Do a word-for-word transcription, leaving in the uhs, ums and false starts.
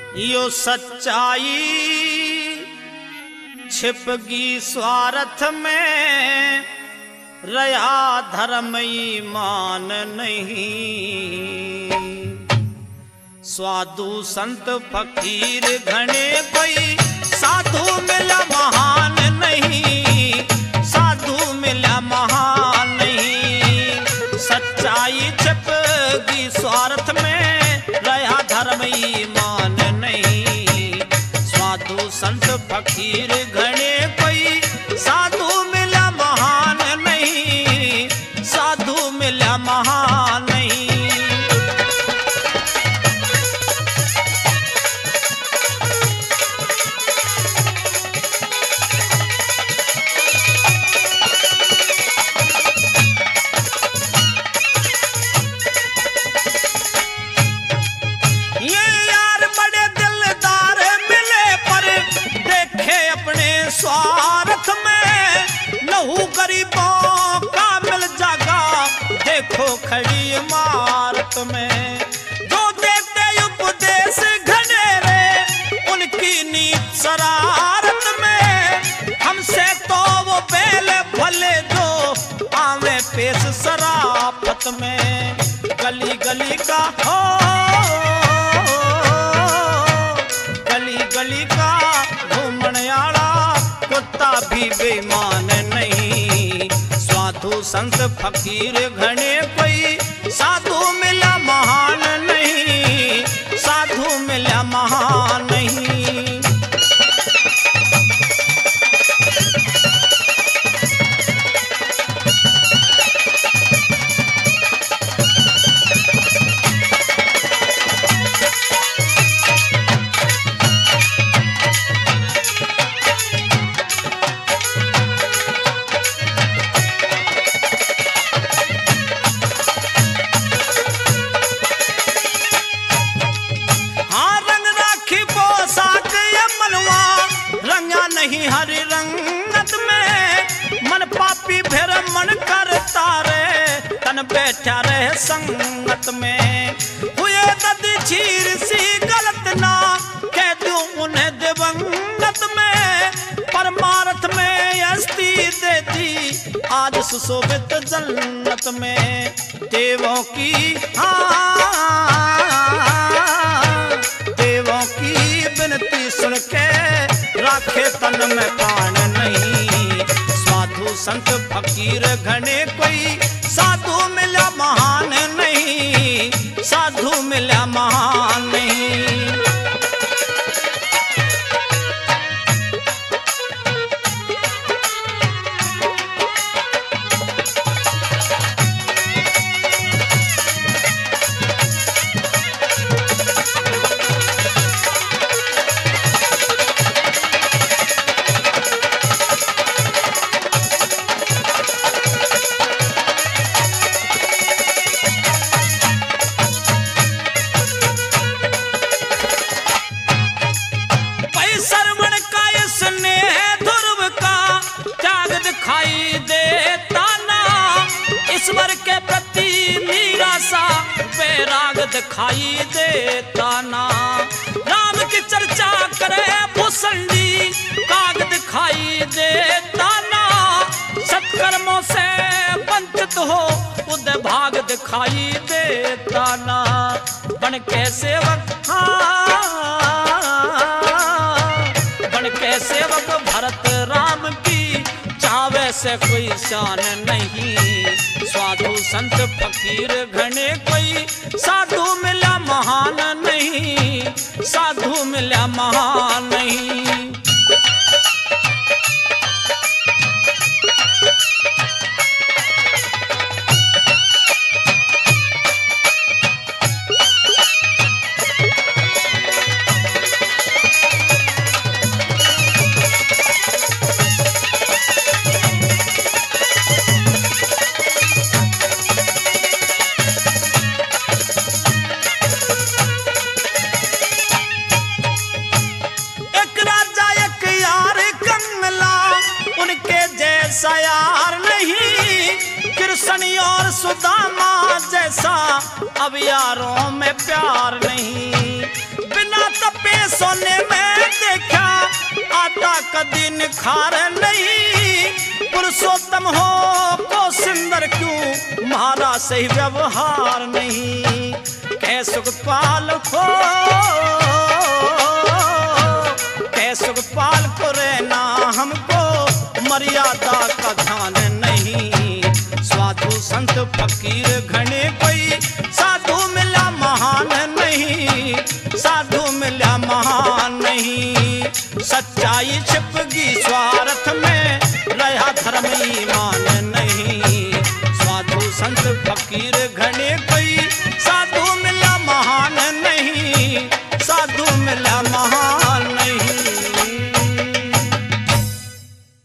यो सच्चाई छिपगी स्वार्थ में, रया धर्म ईमान नहीं। साधु संत फकीर घने कोई साधु मिला महान नहीं, साधु मिला महान नहीं। सच्चाई छिपगी स्वार्थ में, रया धर्म ईमान नहीं। साधु संत फकीर घने कोई साधु मिला महान नहीं, साधु मिला महान नहीं। स्वार्थ में लहू गरीबों का मिल जागा, देखो खड़ी इमारत में। जो देते उपदेश घनेरे, उनकी नीत शरारत में। हमसे तो वो बेल भले जो आवे पेश शराफत में। गली गली का हो, गली गली का घूमने आला कुत्ता भी बेईमान नहीं। साधु संत फकीर घने कोई साधु मिला महान नहीं, साधु मिला महान नहीं। नहीं हरि रंगत में, मन पापी फिर मन करता रे, तन बैठा रहे संगत में। हुए नदी चीर सी गलत ना, कह दूं उन्हें दिवंगत में। परमार्थ में अस्ति देती आज सुशोभित जन्नत में। देवों की हाँ, देवों की विनती सुन के राखे तन में प्राण नहीं। साधु संत फकीर घने कोई साधु मिला महान नहीं, साधु मिला महान नहीं। ईश्वर के प्रति निराशा वैराग दिखाई देता ना। राम की चर्चा करे भूषणी, काग दिखाई देता ना। सत्कर्मों से वंचित हो उदय भाग दिखाई देता ना। बन के सेवक हाँ, बन के सेवक भरत राम की चावे से कोई शान नहीं। साधु संत फकीर घने कोई साधु मिला महान नहीं, साधु मिला महान नहीं। सयार नहीं, कृष्ण और सुदामा जैसा अब यारों में प्यार नहीं। बिना तपे सोने में देखा आता कदी निखार नहीं। पुरुषोत्तम हो को सुंदर क्यों महाराज सही व्यवहार नहीं। कै सुखपाल को कै सुखपाल को रहना हमको मर्यादा का ध्यान नहीं। साधु संत फकीर घने कोई साधु मिला महान नहीं। साधु मिला महान नहीं। सच्चाई छिपगी स्वार्थ में रहा धर्म ईमान नहीं। साधु संत फकीर घने